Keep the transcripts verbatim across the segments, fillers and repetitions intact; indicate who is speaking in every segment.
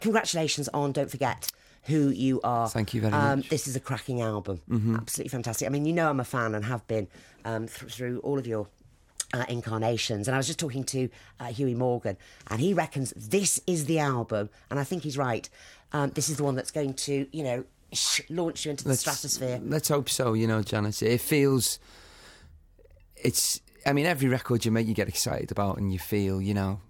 Speaker 1: congratulations on Don't Forget Who You Are.
Speaker 2: Thank you very
Speaker 1: um,
Speaker 2: much.
Speaker 1: This is a cracking album.
Speaker 2: Mm-hmm.
Speaker 1: Absolutely fantastic. I mean, you know I'm a fan and have been um, th- through all of your uh, incarnations. And I was just talking to uh, Huey Morgan, and he reckons this is the album, and I think he's right. Um, this is the one that's going to, you know, sh- launch you into the
Speaker 2: let's,
Speaker 1: stratosphere.
Speaker 2: Let's hope so, you know, Janice. It feels... It's... I mean, every record you make, you get excited about and you feel, you know,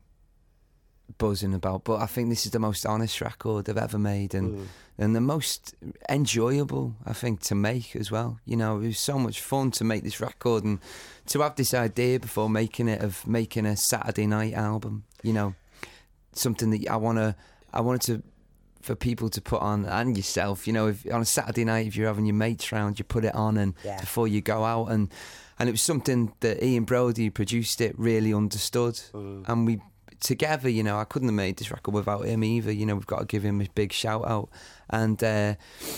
Speaker 2: buzzing about. But I think this is the most honest record I've ever made, and mm. and the most enjoyable, I think, to make as well. You know, it was so much fun to make this record and to have this idea before making it of making a Saturday night album. You know, something that I want to, I wanted to, for people to put on, and yourself. You know, if on a Saturday night, if you're having your mates round, you put it on, and
Speaker 1: yeah.
Speaker 2: before you go out, and and it was something that Ian Brody, who produced it, really understood, mm. and we. Together, you know, I couldn't have made this record without him either. You know, we've got to give him a big shout out, and uh,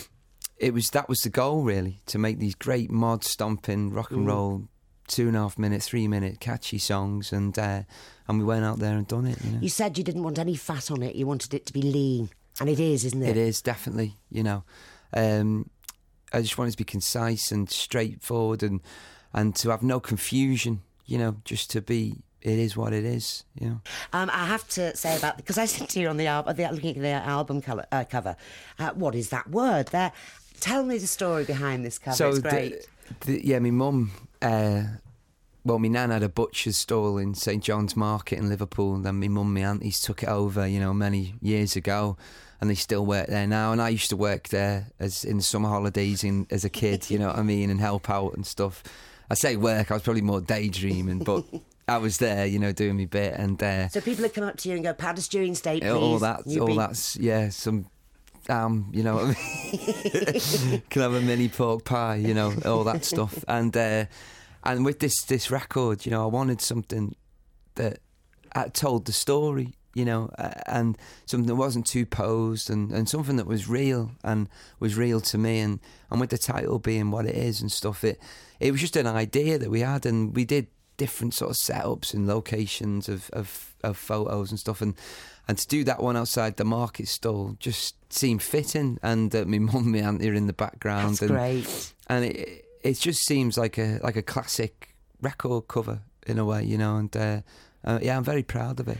Speaker 2: it was that was the goal really, to make these great mod stomping rock and roll, mm. two and a half minute, three minute catchy songs, and uh, and we went out there and done it. You know?
Speaker 1: You said you didn't want any fat on it; you wanted it to be lean, and it is, isn't it?
Speaker 2: It is definitely. You know, um, I just wanted to be concise and straightforward, and and to have no confusion. You know, just to be. It is what it is, you know.
Speaker 1: Um, I have to say about, because I said to you on the album, looking at the album color, uh, cover, uh, what is that word there? Tell me the story behind this cover. So it's great.
Speaker 2: The, the, yeah, my mum, uh, well, my nan had a butcher's stall in St John's Market in Liverpool, and then my mum, my aunties took it over, you know, many years ago, and they still work there now. And I used to work there as in the summer holidays in, as a kid, you know what I mean, and help out and stuff. I say work, I was probably more daydreaming, but I was there, you know, doing my bit. And uh,
Speaker 1: so people would come up to you and go, "Powder stewing steak, please."
Speaker 2: All that,
Speaker 1: You'd
Speaker 2: all
Speaker 1: be...
Speaker 2: that's, yeah, some, um, you know what I mean? Can have a mini pork pie, you know, all that stuff. And uh, and with this this record, you know, I wanted something that uh, told the story, you know, uh, and something that wasn't too posed, and, and something that was real and was real to me. And, and with the title being what it is and stuff, it it was just an idea that we had, and we did different sort of setups and locations of, of, of photos and stuff, and and to do that one outside the market stall just seemed fitting, and uh, my mum and my auntie are in the background.
Speaker 1: That's
Speaker 2: and,
Speaker 1: great.
Speaker 2: And it it just seems like a like a classic record cover in a way, you know, and uh, uh, yeah, I'm very proud of it.